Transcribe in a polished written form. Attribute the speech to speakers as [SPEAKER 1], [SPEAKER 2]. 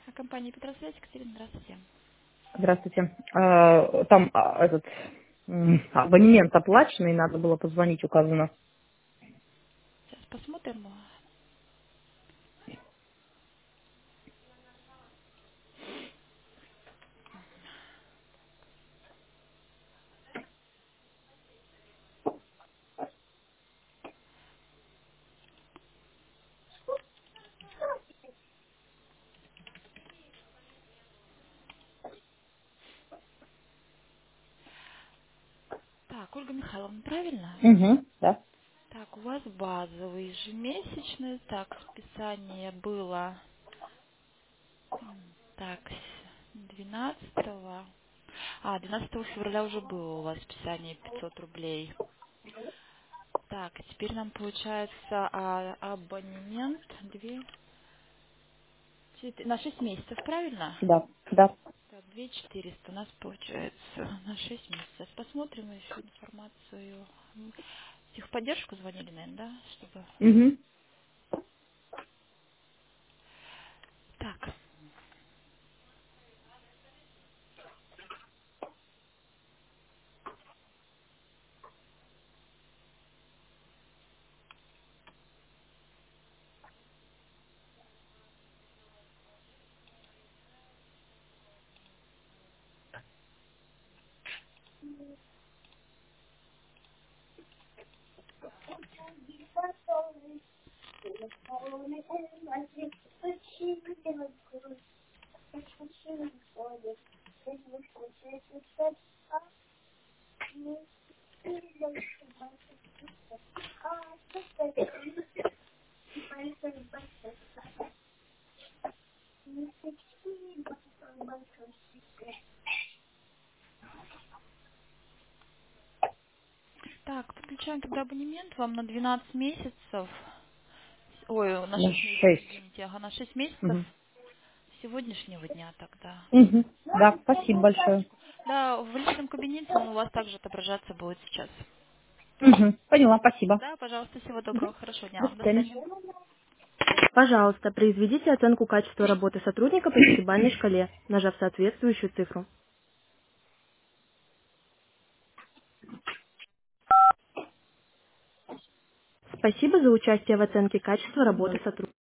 [SPEAKER 1] Компания Петросвязь, Екатерина, здравствуйте.
[SPEAKER 2] Здравствуйте. Там этот абонемент оплаченный, надо было позвонить, указано.
[SPEAKER 1] Сейчас посмотрим. Так, Ольга Михайловна, правильно?
[SPEAKER 2] Угу, да,
[SPEAKER 1] Так, у вас базовый ежемесячный. Так, списание было, так, 12 12 февраля уже было у вас списание 500 рублей. Так, теперь нам получается абонемент на 6 месяцев, правильно?
[SPEAKER 2] да, да.
[SPEAKER 1] Так, 2400 у нас получается на 6 месяцев. Посмотрим еще информацию. В техподдержку звонили, наверное, да? Чтобы...
[SPEAKER 2] Угу.
[SPEAKER 1] Так, так, подключаем тогда абонемент вам на 12 месяцев. Ой, на
[SPEAKER 2] На
[SPEAKER 1] 6 месяцев,
[SPEAKER 2] 6.
[SPEAKER 1] извините. Ага, на 6 месяцев
[SPEAKER 2] Угу.
[SPEAKER 1] с сегодняшнего дня тогда.
[SPEAKER 2] Угу. Да,
[SPEAKER 1] На
[SPEAKER 2] спасибо большое.
[SPEAKER 1] минуточку. Да, в личном кабинете он у вас также отображаться будет сейчас.
[SPEAKER 2] Угу. Поняла, спасибо.
[SPEAKER 1] Да, пожалуйста, всего
[SPEAKER 2] Мгм.
[SPEAKER 1] доброго, хорошего дня
[SPEAKER 2] До
[SPEAKER 1] вам. До
[SPEAKER 2] свидания.
[SPEAKER 1] свидания.
[SPEAKER 2] Пожалуйста, произведите оценку качества работы сотрудника по десятибалльной шкале, нажав соответствующую цифру. Спасибо за участие в оценке качества работы сотрудника.